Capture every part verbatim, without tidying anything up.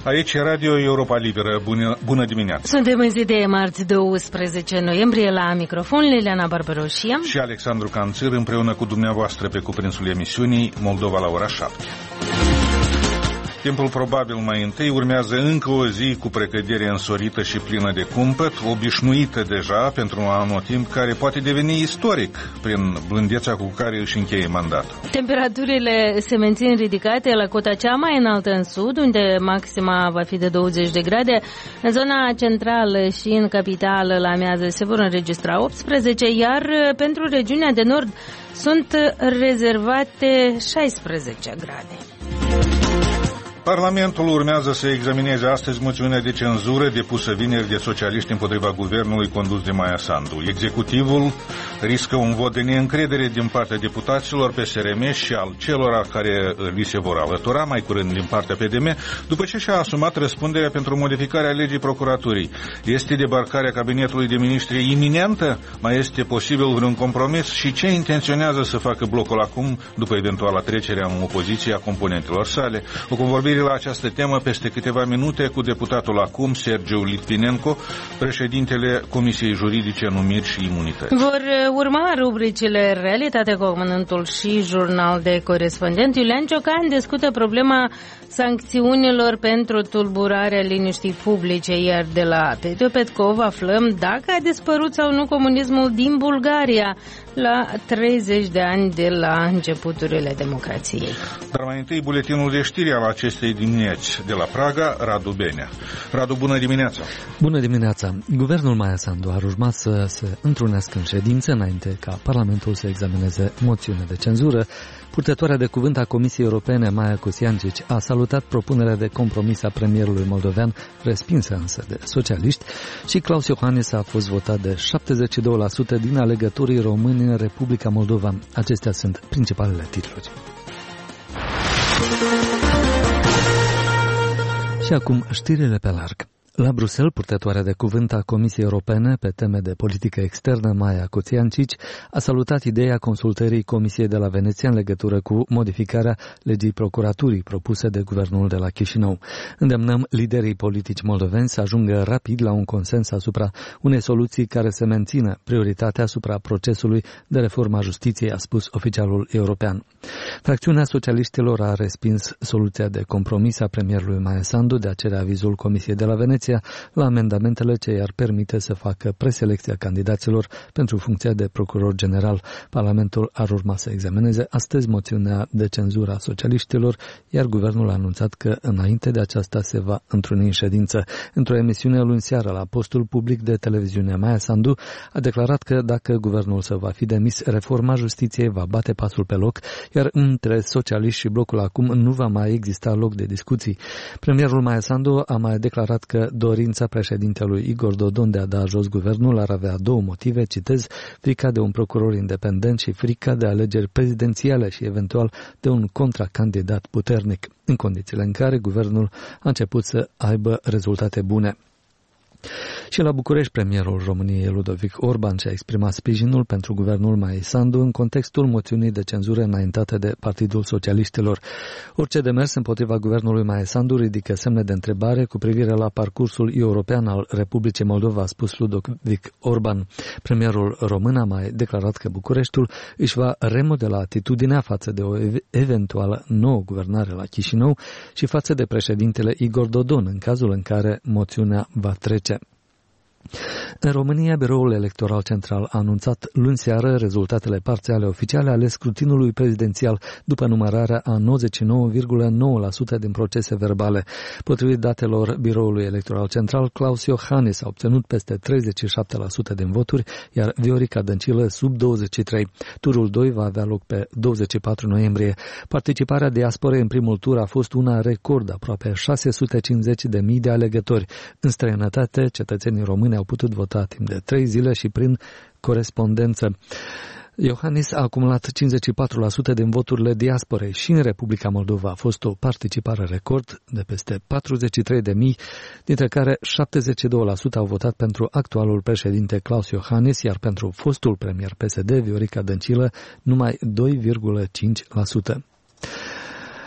Aici e Radio Europa Liberă. Bună, bună dimineața! Suntem în zi de marți, douăsprezece noiembrie, la microfon Liliana Barbaroșia și Alexandru Canțir, împreună cu dumneavoastră pe cuprinsul emisiunii Moldova la ora șapte. Timpul probabil mai întâi urmează încă o zi cu precădere însorită și plină de cumpăt, obișnuită deja pentru un anotimp care poate deveni istoric prin blândețea cu care își încheie mandatul. Temperaturile se mențin ridicate la cota cea mai înaltă în sud, unde maxima va fi de douăzeci de grade. În zona centrală și în capitală la amiază se vor înregistra optsprezece, iar pentru regiunea de nord sunt rezervate șaisprezece grade. Parlamentul urmează să examineze astăzi moțiunea de cenzură depusă vineri de socialiști împotriva guvernului condus de Maia Sandu. Executivul riscă un vot de neîncredere din partea deputaților P S R M și al celor care li se vor alătura, mai curând din partea P D M, după ce și-a asumat răspunderea pentru modificarea legii procuraturii. Este debarcarea cabinetului de ministri iminentă? Mai este posibil vreun compromis? Și ce intenționează să facă blocul acum, după eventuala trecere în opoziție a componentelor sale? O convorbire la această temă peste câteva minute cu deputatul acum, Sergiu Litvinenko, președintele Comisiei Juridice, Numiri și Imunități. Vor urma rubricile Realitate cu Amănântul și Jurnal de Corespondent. Iulian Ciocan discută problema sancțiunilor pentru tulburarea liniștii publice, iar de la Petio Petkov aflăm dacă a dispărut sau nu comunismul din Bulgaria la treizeci de ani de la începuturile democrației. Dar mai întâi buletinul de știri al acestei dimineți de la Praga, Radu Benea. Radu, bună dimineața! Bună dimineața! Guvernul Maia Sandu ar urma să se întrunească în ședință înainte ca Parlamentul să examineze moțiune de cenzură. Purtătoarea de cuvânt a Comisiei Europene, Maia Cosiancici, a salutat propunerea de compromis a premierului moldovean, respinsă însă de socialiști, și Klaus Iohannis a fost votat de șaptezeci și doi la sută din alegătorii români în Republica Moldova. Acestea sunt principalele titluri. Și acum știrile pe larg. La Bruxelles, purtătoarea de cuvânt a Comisiei Europene pe teme de politică externă, Maia Cosiancici, a salutat ideea consultării Comisiei de la Veneția în legătură cu modificarea legii procuraturii propuse de guvernul de la Chișinău. Îndemnăm liderii politici moldoveni să ajungă rapid la un consens asupra unei soluții care să mențină prioritatea asupra procesului de reformă a justiției, a spus oficialul european. Fracțiunea socialiștilor a respins soluția de compromis a premierului Maia Sandu de a cere avizul Comisiei de la Veneția la amendamentele ce i-ar permite să facă preselecția candidaților pentru funcția de procuror general. Parlamentul ar urma să examineze astăzi moțiunea de cenzură a socialiștilor, iar guvernul a anunțat că înainte de aceasta se va întruni în ședință. Într-o emisiune luni seară la postul public de televiziune, Maia Sandu a declarat că dacă guvernul său va fi demis, reforma justiției va bate pasul pe loc, iar între socialiști și blocul acum nu va mai exista loc de discuții. Premierul Maia Sandu a mai declarat că dorința președintelui Igor Dodon de a da jos guvernul ar avea două motive, citez, frica de un procuror independent și frica de alegeri prezidențiale și eventual de un contracandidat puternic, în condițiile în care guvernul a început să aibă rezultate bune. Și la București, premierul României Ludovic Orban și-a exprimat sprijinul pentru guvernul Maia Sandu în contextul moțiunii de cenzură înaintate de Partidul Socialiștilor. Orice demers împotriva guvernului Maia Sandu ridică semne de întrebare cu privire la parcursul european al Republicii Moldova, a spus Ludovic Orban. Premierul român a mai declarat că Bucureștiul își va remodela atitudinea față de o eventuală nouă guvernare la Chișinău și față de președintele Igor Dodon în cazul în care moțiunea va trece. În România, Biroul Electoral Central a anunțat luni seară rezultatele parțiale oficiale ale scrutinului prezidențial după numărarea a nouăzeci și nouă virgulă nouă la sută din procese verbale. Potrivit datelor Biroului Electoral Central, Klaus Iohannis a obținut peste treizeci și șapte la sută din voturi, iar Viorica Dăncilă sub douăzeci și trei la sută. Turul doi va avea loc pe douăzeci și patru noiembrie. Participarea diasporei în primul tur a fost una record, aproape șase sute cincizeci de mii de alegători. În străinătate, cetățenii români au putut vota timp de trei zile și prin corespondență. Iohannis a acumulat cincizeci și patru la sută din voturile diasporei și în Republica Moldova a fost o participare record de peste patruzeci și trei de mii, dintre care șaptezeci și doi la sută au votat pentru actualul președinte Klaus Iohannis, iar pentru fostul premier P S D Viorica Dăncilă numai doi virgulă cinci la sută.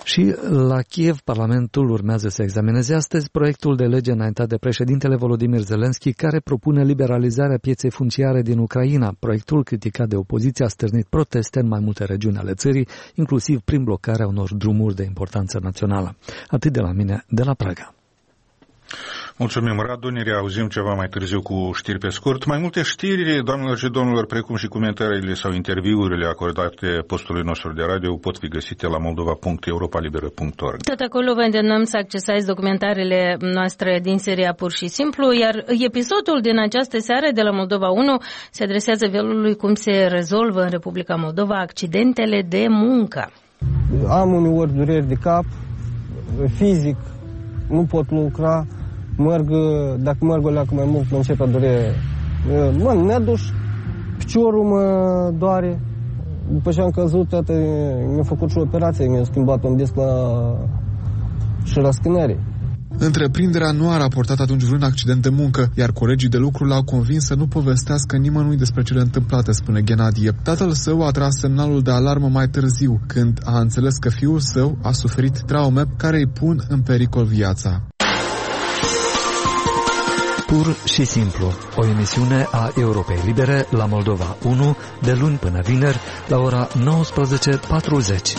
Și la Kiev, Parlamentul urmează să examineze astăzi proiectul de lege înaintat de președintele Volodymyr Zelensky, care propune liberalizarea pieței funciare din Ucraina. Proiectul, criticat de opoziție, a stârnit proteste în mai multe regiuni ale țării, inclusiv prin blocarea unor drumuri de importanță națională. Atât de la mine, de la Praga. Mulțumim, Radu, ne reauzim ceva mai târziu cu știri pe scurt. Mai multe știri, doamnelor și domnilor, precum și comentariile sau interviurile acordate postului nostru de radio pot fi găsite la moldova punct europa liberă punct org. Tot acolo vă îndemnăm să accesați documentarele noastre din seria Pur și Simplu, iar episodul din această seară de la Moldova unu se adresează felului cum se rezolvă în Republica Moldova accidentele de muncă. Am uneori dureri de cap, fizic, nu pot lucra. Merg, dacă merg o leacă mai mult, mă începe a dure, mă neduș, piciorul mă doare. După ce am căzut, tată, mi-a făcut și o operație, mi-a schimbat un disc la șira scânării. Întreprinderea nu a raportat atunci vreun accident de muncă, iar colegii de lucru l-au convins să nu povestească nimănui despre cele întâmplate, spune Ghenadie. Tatăl său a tras semnalul de alarmă mai târziu, când a înțeles că fiul său a suferit traume care îi pun în pericol viața. Pur și simplu, o emisiune a Europei Libere la Moldova unu, de luni până vineri, la ora nouăsprezece patruzeci.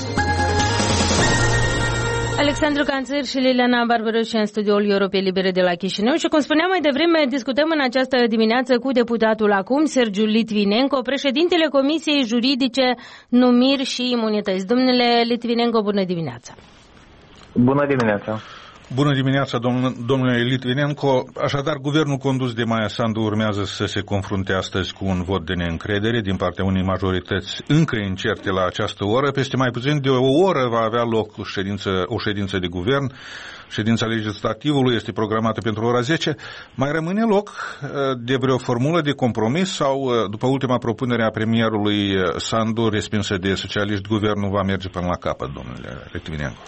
Alexandru Canțăr și Liliana Barbaroș în studioul Europei Libere de la Chișinău și, cum spuneam mai devreme, discutăm în această dimineață cu deputatul acum, Sergiu Litvinenko, președintele Comisiei Juridice, Numiri și Imunități. Domnule Litvinenko, bună dimineața! Bună dimineața! Bună dimineața, domn, domnule Litvinenko. Așadar, guvernul condus de Maia Sandu urmează să se confrunte astăzi cu un vot de neîncredere din partea unei majorități încă incerte la această oră. Peste mai puțin de o oră va avea loc o ședință, o ședință de guvern. Ședința legislativului este programată pentru ora zece. Mai rămâne loc de vreo formulă de compromis sau, după ultima propunere a premierului Sandu, respinsă de socialiști, guvernul va merge până la capăt, domnule Litvinenko?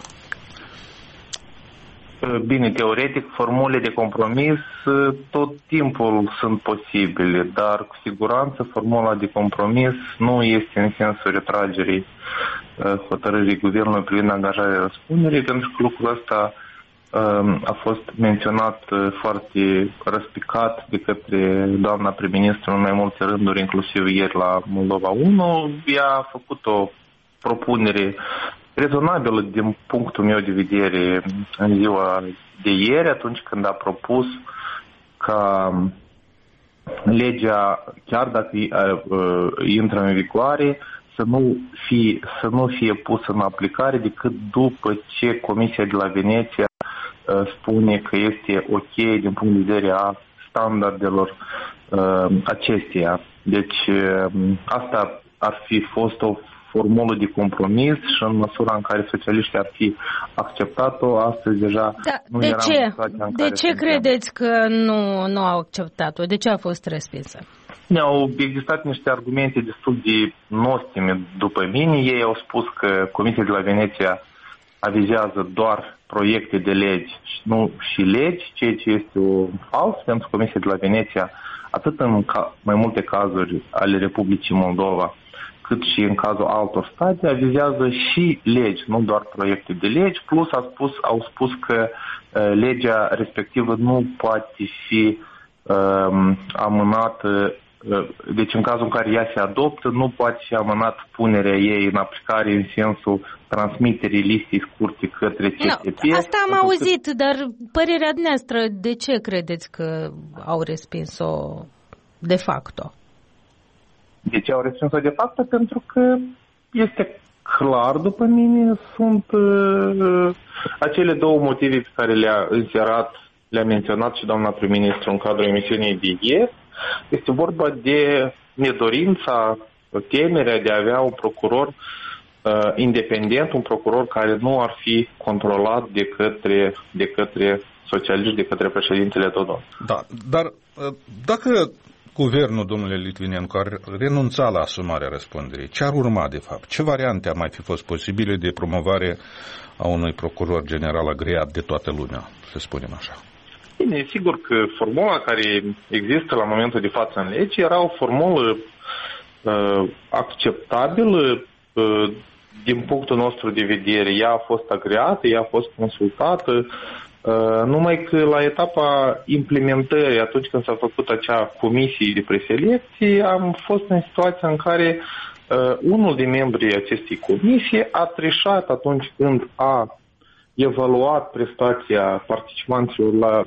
Bine, teoretic, formule de compromis tot timpul sunt posibile, dar cu siguranță formula de compromis nu este în sensul retragerii hotărârii guvernului privind angajarea răspunderii, pentru că lucrul ăsta a fost menționat foarte răspicat de către doamna prim-ministru în mai multe rânduri, inclusiv ieri la Moldova unu. Ea a făcut o propunere rezonabilă din punctul meu de vedere în ziua de ieri, atunci când a propus ca legea, chiar dacă intră în vigoare, să nu fie, să nu fie pusă în aplicare decât după ce Comisia de la Veneția spune că este ok din punct de vedere a standardelor acesteia. Deci asta ar fi fost o formulă de compromis și în măsura în care socialiștii ar fi acceptat-o, astăzi deja da, nu de era ce? în situația în de care ce credeți că nu, nu au acceptat-o? De ce a fost respinsă? Au existat niște argumente destul de nostime după mine. Ei au spus că Comisia de la Veneția avizează doar proiecte de legi și nu și legi, ceea ce este o fals, pentru că Comisia de la Veneția, atât în ca, mai multe cazuri ale Republicii Moldova, cât și în cazul altor state, avizează și legi, nu doar proiecte de legi, plus a spus, au spus că uh, legea respectivă nu poate fi uh, amânată, uh, deci în cazul în care ea se adoptă, nu poate fi amânată punerea ei în aplicare în sensul transmiterii listei scurte către C S P. No, asta am auzit, că... dar părerea noastră, de ce credeți că au respins-o de facto? De ce au respins-o de fapt? Pentru că este clar, după mine, sunt uh, acele două motive pe care le-a înserat, le-a menționat și doamna prim-ministru în cadrul emisiunii de ieri. Este vorba de nedorința, temerea de a avea un procuror uh, independent, un procuror care nu ar fi controlat de către, de către socialiști, de către președintele Dodon. Da, dar uh, dacă guvernul, domnule Litvinenko, ar renunța la asumarea răspunderii, ce ar urma de fapt? Ce variante ar mai fi fost posibile de promovare a unui procuror general agreat de toată lumea, să spunem așa? Bine, sigur că formula care există la momentul de față în lege era o formulă uh, acceptabilă uh, din punctul nostru de vedere, ea a fost agreată, ea a fost consultată, numai că la etapa implementării, atunci când s-a făcut acea comisie de preselecție, am fost în situația în care uh, unul din membrii acestei comisii a trișat atunci când a evaluat prestația participanților la,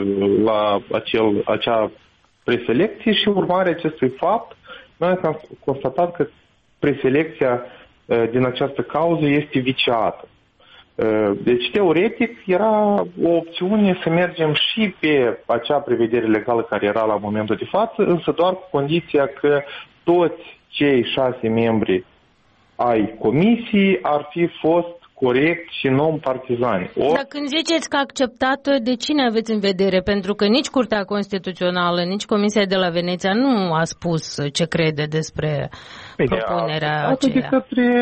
la acel, acea preselecție și urmarea acestui fapt, noi am constatat că preselecția uh, din această cauză este viciată. Deci, teoretic, era o opțiune să mergem și pe acea prevedere legală care era la momentul de față, însă doar cu condiția că toți cei șase membri ai comisiei ar fi fost corect și non-partizani. Or... Dar când ziceți că acceptat, de cine aveți în vedere? Pentru că nici Curtea Constituțională, nici Comisia de la Veneția nu a spus ce crede despre Bine, propunerea aceea. De către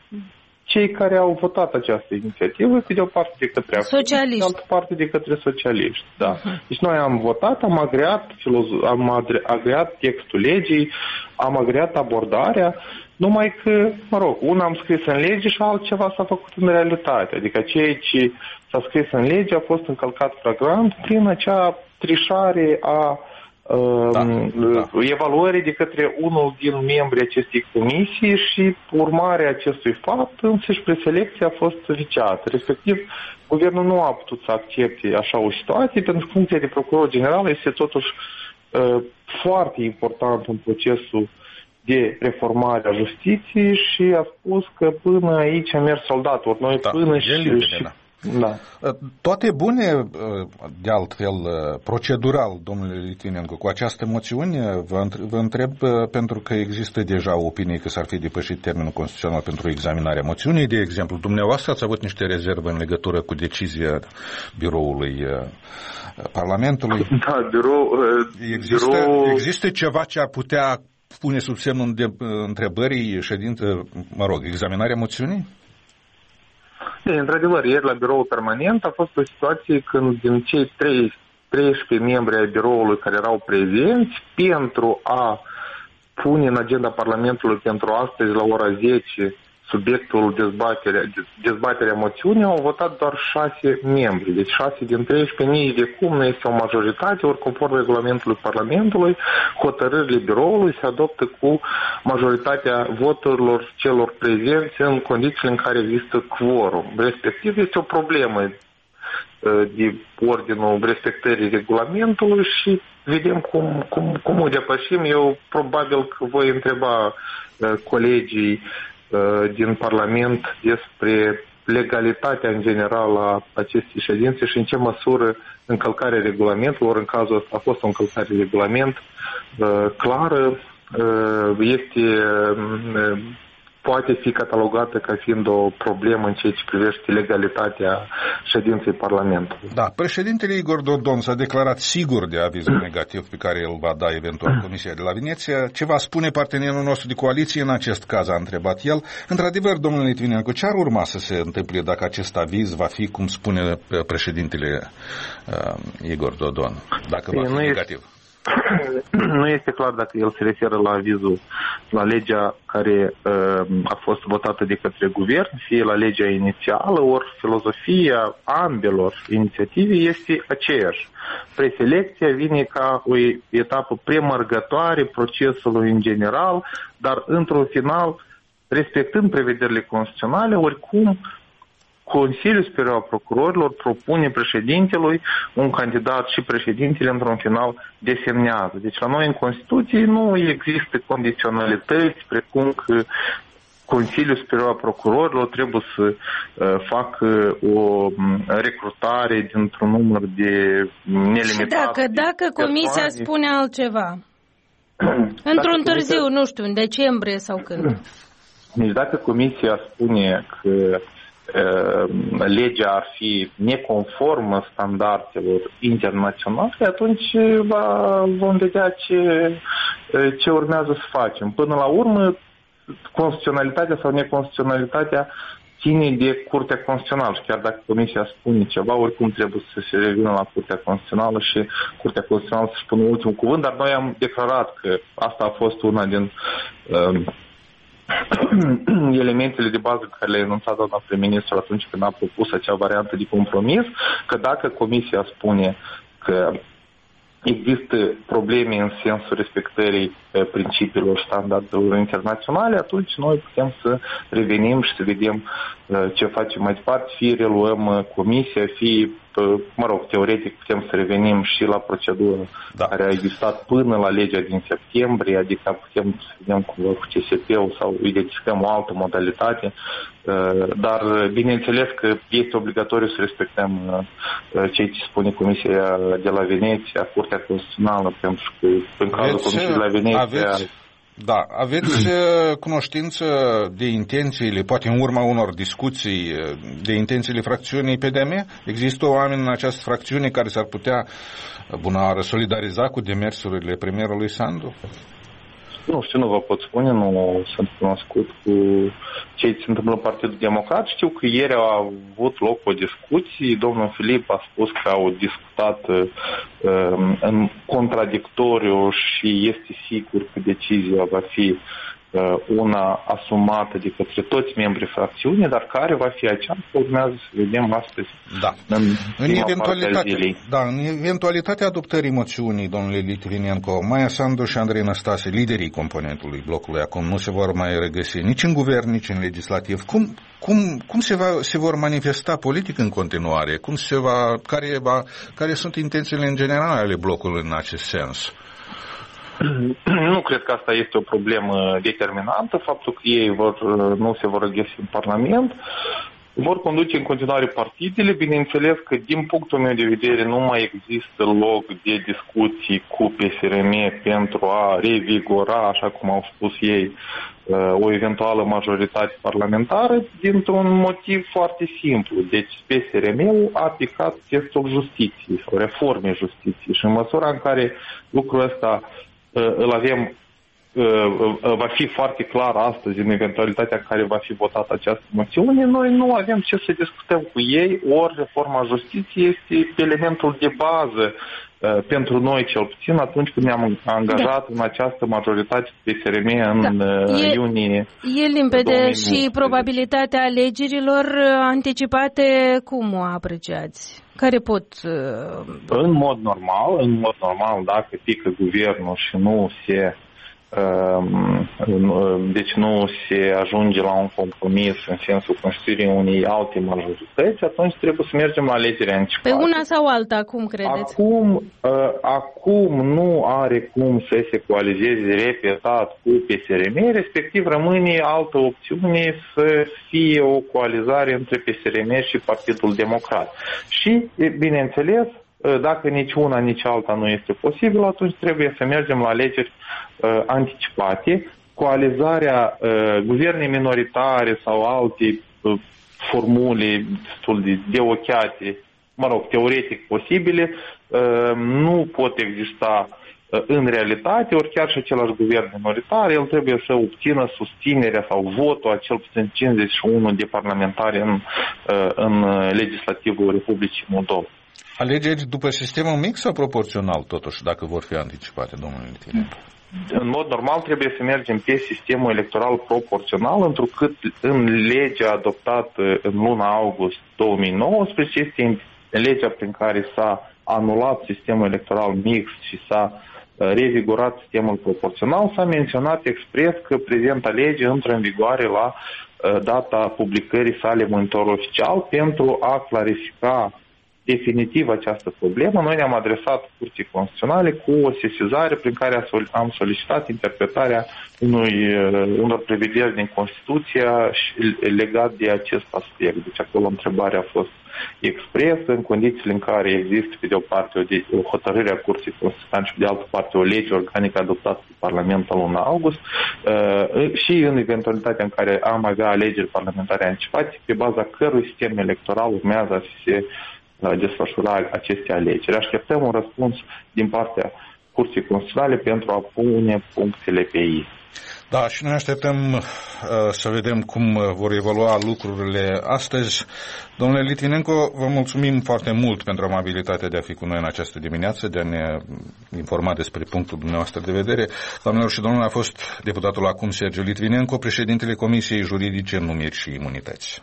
cei care au votat această inițiativă, pe de o parte de către socialiști, de altă parte de către socialiști. Da. Uh-huh. Deci noi am votat, am agreat, filozo- am agreat textul legii, am agreat abordarea, numai că, mă rog, una am scris în lege și altceva s-a făcut în realitate. Adică ceea ce s-a scris în lege a fost încălcat flagrant prin acea trișare a Da, da. evaluării de către unul din membrii acestei comisii și urmarea acestui fapt, însăși preselecția a fost viciată. Respectiv, guvernul nu a putut să accepte așa o situație, pentru că funcția de procuror general este totuși uh, foarte important în procesul de reformare a justiției și a spus că până aici a mers soldatul. Ori noi da, până și... limpede, și da. Da. Toate bune, de altfel, procedural, domnule Litvinenko, cu această moțiune, vă întreb, pentru că există deja opinii că s-ar fi depășit termenul constituțional pentru examinarea moțiunii. De exemplu, dumneavoastră ați avut niște rezerve în legătură cu decizia biroului Parlamentului. Da, birou... Există, birou... există ceva ce ar putea pune sub semnul de întrebării ședință, mă rog, examinarea moțiunii? Într-adevăr, ieri la biroul permanent a fost o situație când din cei treisprezece membri ai biroului care erau prezenți, pentru a pune în agenda Parlamentului pentru astăzi la ora zece subiectul dezbaterea, dezbaterea moțiunii, au votat doar șase membri. Deci șase din treisprezece, nici de cum nu este o majoritate, ori conform regulamentului Parlamentului, hotărârile biroului se adoptă cu majoritatea voturilor celor prezenți în condițiile în care există quorum. Respectiv, este o problemă de ordinul respectării regulamentului și vedem cum, cum, cum o depășim. Eu probabil că voi întreba colegii din Parlament despre legalitatea în general a acestei ședințe și în ce măsură încălcarea regulamentului, ori în cazul ăsta a fost o încălcare de regulament clară, este, poate fi catalogată ca fiind o problemă în ceea ce privește legalitatea ședinței Parlamentului. Da, președintele Igor Dodon s-a declarat sigur de avizul negativ pe care îl va da eventual Comisia de la Veneția. Ce va spune partenerul nostru de coaliție în acest caz, a întrebat el. Într-adevăr, domnule Litvinenko, ce ar urma să se întâmple dacă acest aviz va fi, cum spune președintele uh, Igor Dodon, dacă va fi negativ? Nu este clar dacă el se referă la avizul, la legea care uh, a fost votată de către guvern, fie la legea inițială, ori filozofia ambelor inițiative este aceeași. Preselecția vine ca o etapă premergătoare procesului în general, dar într-un final, respectând prevederile constituționale, oricum Consiliul Superior al Procurorilor propune președintelui un candidat și președintele într-un final desemnează. Deci la noi în Constituție nu există condiționalități precum că Consiliul Superior al Procurorilor trebuie să uh, facă o recrutare dintr-un număr de nelimitat. Dacă, dacă Comisia persoane, spune altceva, într-un târziu, comisia, nu știu, în decembrie sau când. Deci dacă Comisia spune că legea ar fi neconformă standardelor internaționale, atunci va, vom vedea ce, ce urmează să facem. Până la urmă, constituționalitatea sau neconstituționalitatea ține de Curtea Constituțională și chiar dacă Comisia spune ceva, oricum trebuie să se revină la Curtea Constituțională și Curtea Constituțională să spună ultimul cuvânt, dar noi am declarat că asta a fost una din uh, elementele de bază care le-a enunțat doamna prim-ministru atunci când a propus acea variantă de compromis, că dacă Comisia spune că există probleme în sensul respectării principiilor și standardelor internaționale, atunci noi putem să revenim și să vedem ce facem mai departe, fie reluăm comisia, fie, mă rog, teoretic putem să revenim și la procedură da. care a existat până la legea din septembrie, adică putem să vedem cu, cu C S P-ul sau identificăm o altă modalitate, dar bineînțeles că este obligatoriu să respectăm ceea ce spune Comisia de la Veneția, Curtea Constituțională, pentru că în cazul Comisiei de la Veneția... Aveți, da, aveți cunoștință de intențiile, poate în urma unor discuții, de intențiile fracțiunii P D M? Există oameni în această fracțiune care s-ar putea, bună oară, solidariza cu demersurile premierului Sandu? Nu știu, nu vă pot spune, nu sunt cunoscut cu ce se întâmplă în Partidul Democrat. Știu că ieri a avut loc o discuție, domnul Filip a spus că au discutat uh, în contradictoriu și este sigur că decizia va fi uh, una asumată de către toți membrii fracțiunii, dar care va fi aceasta, urmează să vedem astăzi. Da. În, în, eventualitate, da, în eventualitatea adoptării moțiunii, domnule Litvinenko, Maia Sandu și Andrei Năstase, liderii componentului blocului, acum nu se vor mai regăsi nici în guvern, nici în legislativ. Cum, cum, cum se, va, se vor manifesta politic în continuare? Cum se va, care, va, care sunt intențiile în general ale blocului în acest sens? Nu cred că asta este o problemă determinantă, faptul că ei vor, nu se vor regăsi în Parlament. Vor conduce în continuare partidele, bineînțeles că din punctul meu de vedere nu mai există loc de discuții cu P S R M pentru a revigora, așa cum au spus ei, o eventuală majoritate parlamentară, dintr-un motiv foarte simplu. Deci P S R M-ul a aplicat testul justiției sau reformei justiției și în măsura în care lucrul ăsta îl avem, va fi foarte clar astăzi în eventualitatea în care va fi votată această moțiune, noi nu avem ce să discutăm cu ei, ori reforma justiției este elementul de bază pentru noi, cel puțin, atunci când ne-am angajat da. în această majoritate P S R M în da. iunie. E limpede și probabilitatea alegerilor anticipate, cum o apreciați? Care pot... În mod normal, în mod normal, dacă pică guvernul și nu se... deci nu se ajunge la un compromis în sensul constituirii unei alte majorități, atunci trebuie să mergem la alegeri anticipate. Pe una sau alta, cum credeți? Acum, acum nu are cum să se coalizeze repetat cu P S R M, respectiv rămâne altă opțiune să fie o coalizare între P S R M și Partidul Democrat. Și, bineînțeles, dacă nici una, nici alta nu este posibil, atunci trebuie să mergem la alegeri uh, anticipate. Coalizarea uh, guverne minoritare sau alte uh, formule destul de deocheate, mă rog, teoretic posibile, uh, nu pot exista uh, în realitate, ori chiar și același guvern minoritar, el trebuie să obțină susținerea sau votul a cel puțin cincizeci și unu de parlamentari în, uh, în legislativul Republicii Moldova. Alegeri după sistemul mix sau proporțional, totuși, dacă vor fi anticipate, domnule Litvinenko? În mod normal trebuie să mergem pe sistemul electoral proporțional, întrucât în legea adoptată în luna august două mii nouăsprezece este legea prin care s-a anulat sistemul electoral mix și s-a revigorat sistemul proporțional, s-a menționat expres că prezenta lege intră în vigoare la data publicării sale monitorul oficial pentru a clarifica definitiv această problemă. Noi ne-am adresat Curții Constituționale cu o sesizare prin care am solicitat interpretarea unui, unor prevederi din Constituție legat de acest aspect. Deci acolo întrebarea a fost expresă în condițiile în care există pe de o parte o, de, o hotărâre a Curții Constituționale și pe de altă parte o lege organică adoptată de Parlament în luna august uh, și în eventualitatea în care am avea alegeri parlamentare anticipate, pe baza cărui sistem electoral urmează să se desfășura aceste alegeri. Așteptăm un răspuns din partea Curții Constituționale pentru a pune punctele pe ei. Da, și noi așteptăm uh, să vedem cum vor evolua lucrurile astăzi. Domnule Litvinenko, vă mulțumim foarte mult pentru amabilitatea de a fi cu noi în această dimineață, de a ne informa despre punctul dumneavoastră de vedere. Doamnelor și domnilor, a fost deputatul acum Sergiu Litvinenko, președintele Comisiei Juridice, Numiri și Imunități.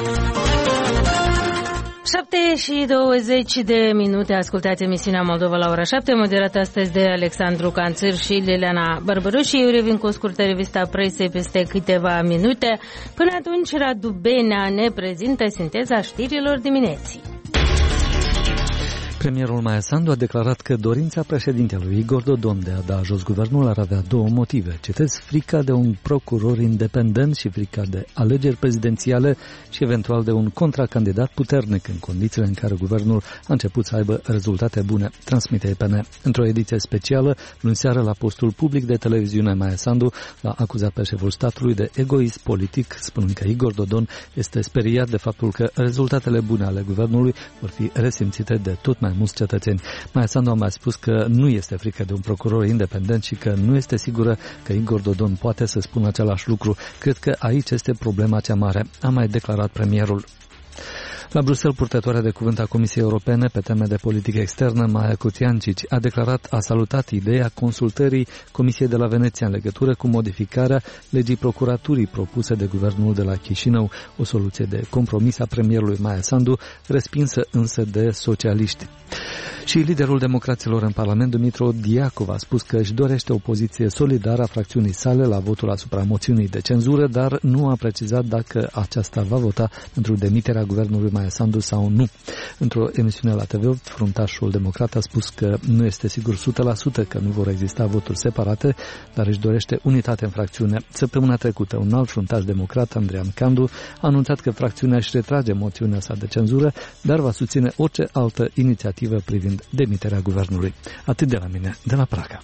șapte și douăzeci de minute, ascultați emisiunea Moldova la ora șapte, moderată astăzi de Alexandru Canțir și Liliana Bărbăru, și eu revin cu o scurtă revista presei peste câteva minute. Până atunci, Radu Benea ne prezintă sinteza știrilor dimineții. Premierul Maia Sandu a declarat că dorința președintelui Igor Dodon de a da jos guvernul ar avea două motive. Citez: frica de un procuror independent și frica de alegeri prezidențiale și eventual de un contracandidat puternic în condițiile în care guvernul a început să aibă rezultate bune, transmite E P N. Într-o ediție specială, luni seară, la postul public de televiziune, Maia Sandu l-a acuzat pe șeful statului de egoism politic, spunând că Igor Dodon este speriat de faptul că rezultatele bune ale guvernului vor fi resimțite de tot mai mulți cetățeni. Maia Sandu a mai spus că nu este frică de un procuror independent și că nu este sigură că Igor Dodon poate să spună același lucru. Cred că aici este problema cea mare, a mai declarat premierul. La Bruxelles, purtătoarea de cuvânt a Comisiei Europene pe teme de politică externă, Maia Kociancic, a declarat, a salutat ideea consultării Comisiei de la Veneția în legătură cu modificarea legii procuraturii propuse de guvernul de la Chișinău, o soluție de compromis a premierului Maia Sandu, respinsă însă de socialiști. Și liderul democraților în Parlament, Dumitru Diacov, a spus că își dorește o poziție solidară a fracțiunii sale la votul asupra moțiunii de cenzură, dar nu a precizat dacă aceasta va vota pentru demiterea guvernului Maia Sandu sau nu. Într-o emisiune la T V opt, fruntașul democrat a spus că nu este sigur o sută la sută că nu vor exista voturi separate, dar își dorește unitate în fracțiune. Săptămâna trecută, un alt fruntaș democrat, Andrean Candu, a anunțat că fracțiunea își retrage moțiunea sa de cenzură, dar va susține orice altă inițiativă privind demiterea guvernului. Atât de la mine, de la Praga.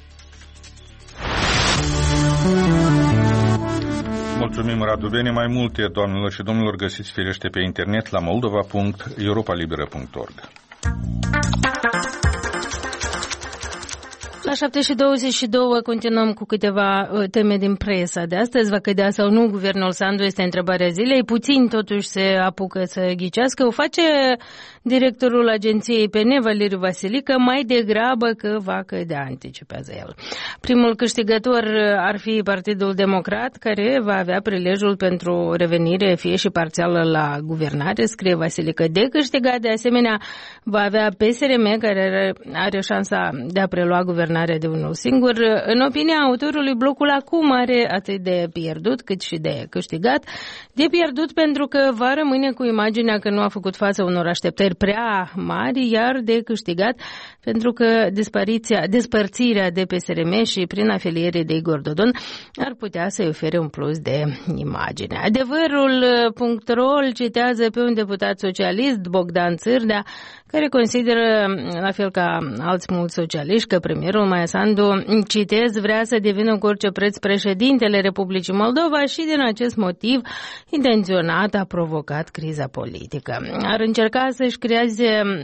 Mulțumim, Radu Bene. Mai multe, doamnelor și domnilor, găsiți firește pe internet la moldova punct europa liberă punct org. La șapte și douăzeci și doi continuăm cu câteva teme din presa de astăzi. Va cădea sau nu guvernul Sandu, este întrebarea zilei. Puțin totuși se apucă să ghicească. O face directorul agenției P N, Valeriu Vasilică, mai degrabă că va cădea, anticipează el. Primul câștigător ar fi Partidul Democrat, care va avea prilejul pentru revenire, fie și parțială, la guvernare, scrie Vasilică. De câștigat, de asemenea, va avea P S R M, care are șansa de a prelua guvernarea de unul singur. În opinia autorului, blocul acum are atât de pierdut cât și de câștigat. De pierdut pentru că va rămâne cu imaginea că nu a făcut față unor așteptări prea mari, iar de câștigat pentru că dispariția, despărțirea de P S R M și prin afiliere de Igor Dodon ar putea să-i ofere un plus de imagine. Adevărul punct ro îl citează pe un deputat socialist, Bogdan Țârdea, care consideră, la fel ca alți mulți socialiști, că premierul Maia Sandu, citez, vrea să devină cu orice preț președintele Republicii Moldova și din acest motiv intenționat a provocat criza politică. Ar încerca să-și creeze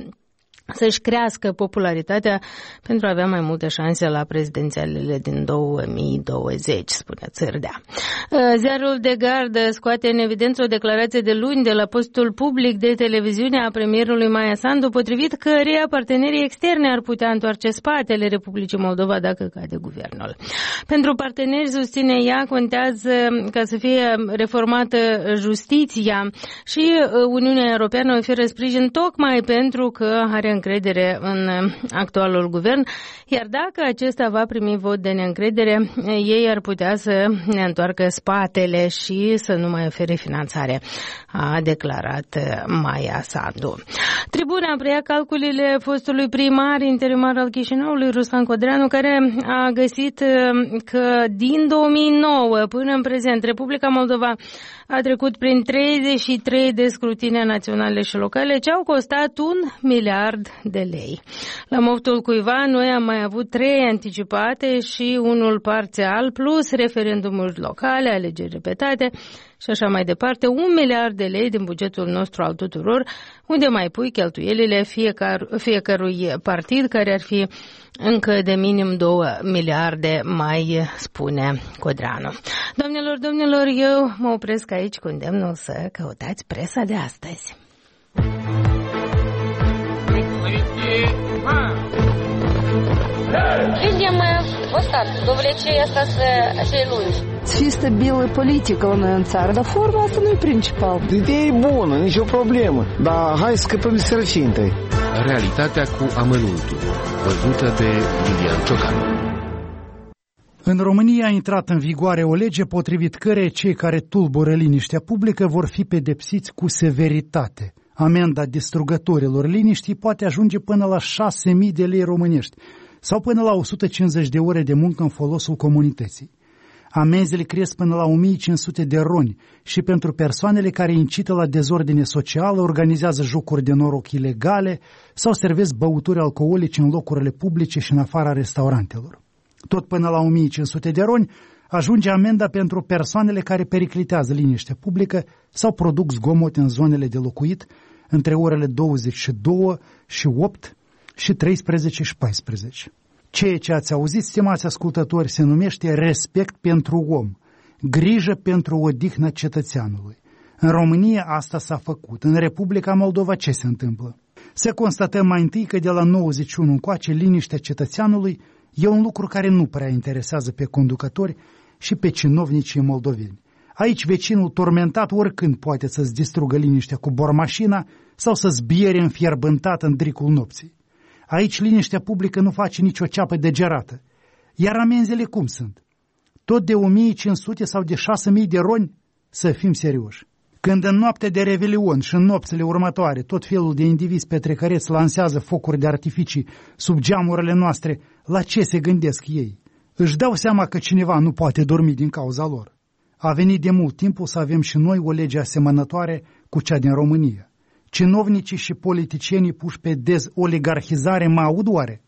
să-și crească popularitatea pentru a avea mai multe șanse la prezidențialele din două mii douăzeci, spune Țârdea. Ziarul de Gardă scoate în evidență o declarație de luni de la postul public de televiziune a premierului Maia Sandu, potrivit căreia partenerii externe ar putea întoarce spatele Republicii Moldova dacă cade guvernul. Pentru parteneri, susține ea, contează ca să fie reformată justiția și Uniunea Europeană oferă sprijin tocmai pentru că are încredere în actualul guvern, iar dacă acesta va primi vot de neîncredere, ei ar putea să ne întoarcă spatele și să nu mai ofere finanțare, a declarat Maia Sandu. Tribuna preia calculele fostului primar interimar al Chișinăului, Ruslan Codreanu, care a găsit că din două mii nouă până în prezent Republica Moldova a trecut prin treizeci și trei de scrutine naționale și locale, ce au costat un miliard miliard de lei. La moftul cuiva, noi am mai avut trei anticipate și unul parțial, plus referendumuri locale, alegeri repetate și așa mai departe. Un miliard de lei din bugetul nostru al tuturor, unde mai pui cheltuielile fiecare, fiecărui partid, care ar fi încă de minim două miliarde, mai spune Codreanu. Doamnelor, domnilor, eu mă opresc aici cu îndemnul să căutați presa de astăzi. Видим вот так, до влечения остаться lungi. Чисто белая политика în țară, dar forma asta nu e principal. Ideea e bună, nicio problemă, dar hai să scăpăm de sărăcie întâi. Realitatea cu amănuntul, văzută de Lilian Ciocan. În România a intrat în vigoare o lege potrivit căreia cei care tulbură liniștea publică vor fi pedepsiți cu severitate. Amenda distrugătorilor liniștii poate ajunge până la șase mii de lei românești sau până la o sută cincizeci de ore de muncă în folosul comunității. Amenzile cresc până la o mie cinci sute de roni și pentru persoanele care incită la dezordine socială, organizează jocuri de noroc ilegale sau servesc băuturi alcoolice în locurile publice și în afara restaurantelor. Tot până la o mie cinci sute de roni ajunge amenda pentru persoanele care periclitează liniștea publică sau produc zgomot în zonele de locuit între orele douăzeci și două și opt și treisprezece și paisprezece. Ceea ce ați auzit, stimați ascultători, se numește respect pentru om, grijă pentru odihna cetățeanului. În România asta s-a făcut. În Republica Moldova ce se întâmplă? Să constatăm mai întâi că de la nouăzeci și unu încoace liniștea cetățeanului e un lucru care nu prea interesează pe conducători și pe cinovnicii moldoveni. Aici vecinul tormentat oricând poate să-ți distrugă liniștea cu bormașina sau să-ți biere înfierbântat în dricul nopții. Aici liniștea publică nu face nicio ceapă degerată. Iar amenzile cum sunt? Tot de o mie cinci sute sau de șase mii de roni? Să fim serioși. Când în noaptea de Revelion și în nopțile următoare tot felul de indivizi petrecăreți lansează focuri de artificii sub geamurile noastre, la ce se gândesc ei? Își dau seama că cineva nu poate dormi din cauza lor. A venit de mult timpul să avem și noi o lege asemănătoare cu cea din România. Cinovnicii și politicienii puși pe dezoligarhizare mă aud oare?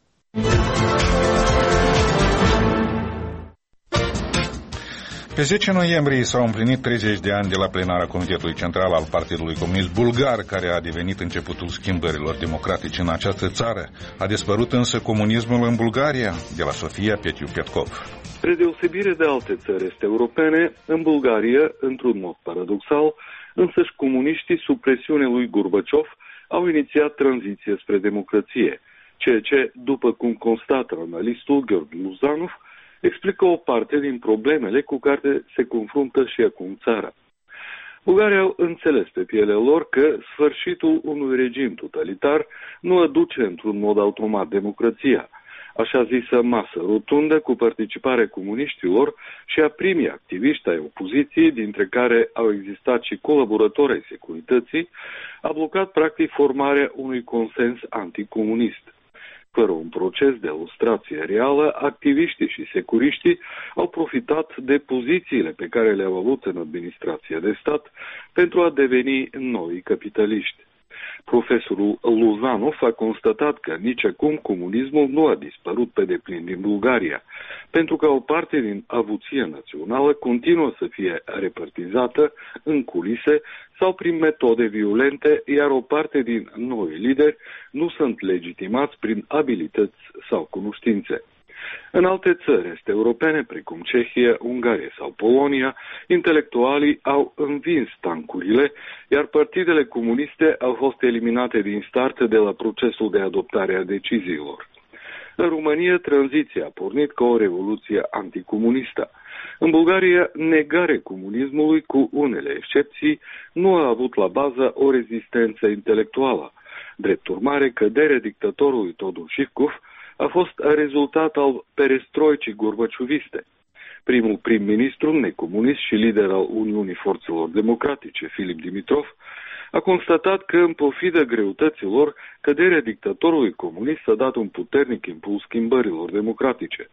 Pe zece noiembrie s-au împlinit treizeci de ani de la plenara Comitetului Central al Partidului Comunist Bulgar, care a devenit începutul schimbărilor democratice în această țară. A dispărut însă comunismul în Bulgaria, de la Sofia Petiu Petkov. Spre deosebire de alte țări este europene, în Bulgaria, într-un mod paradoxal, însăși comuniștii sub presiune lui Gorbaciov au inițiat tranziția spre democrație, ceea ce, după cum constată analistul Gheorghe Luzanov, explică o parte din problemele cu care se confruntă și acum țara. Bulgarii au înțeles pe pielea lor că sfârșitul unui regim totalitar nu aduce într-un mod automat democrația. Așa zisă masă rotundă cu participarea comuniștilor și a primii activiști ai opoziției, dintre care au existat și colaboratori ai securității, a blocat practic formarea unui consens anticomunist. Fără un proces de ilustrație reală, activiștii și securiștii au profitat de pozițiile pe care le-au avut în administrația de stat pentru a deveni noi capitaliști. Profesorul Luzanov a constatat că nici acum comunismul nu a dispărut pe deplin din Bulgaria, pentru că o parte din avuția națională continuă să fie repartizată în culise sau prin metode violente, iar o parte din noi lideri nu sunt legitimați prin abilități sau cunoștințe. În alte țări este europene, precum Cehia, Ungaria sau Polonia, intelectualii au învins tancurile, iar partidele comuniste au fost eliminate din start de la procesul de adoptare a deciziilor. În România, tranziția a pornit ca o revoluție anticomunistă. În Bulgaria, negarea comunismului, cu unele excepții, nu a avut la bază o rezistență intelectuală. Drept urmare, căderea dictatorului Todor Живков a fost rezultat al perestroicii gorbacioviste. Primul prim-ministru necomunist și lider al Uniunii Forțelor Democratice, Filip Dimitrov, a constatat că, în pofidă greutăților, căderea dictatorului comunist a dat un puternic impuls schimbărilor democratice.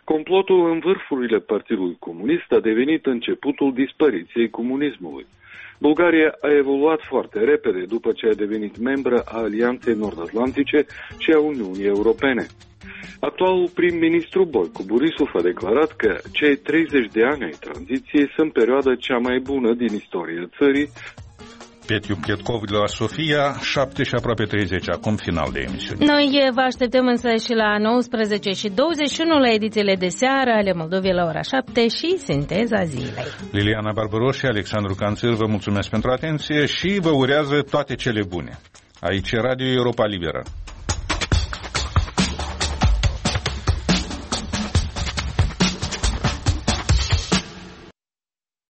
Complotul în vârfurile Partidului Comunist a devenit începutul dispariției comunismului. Bulgaria a evoluat foarte repede după ce a devenit membră a Alianței Nord-Atlantice și a Uniunii Europene. Actualul prim-ministru Boico Borisov a declarat că cei treizeci de ani ai tranziției sunt perioada cea mai bună din istoria țării. Petiu Pietkov de la Sofia, șapte și aproape treizeci, acum final de emisiune. Noi vă așteptăm însă și la nouăsprezece și douăzeci și unu la edițiile de seară ale Moldovei la ora șapte și Sinteza Zilei. Liliana Barbaros și Alexandru Canțir vă mulțumesc pentru atenție și vă urează toate cele bune. Aici e Radio Europa Liberă.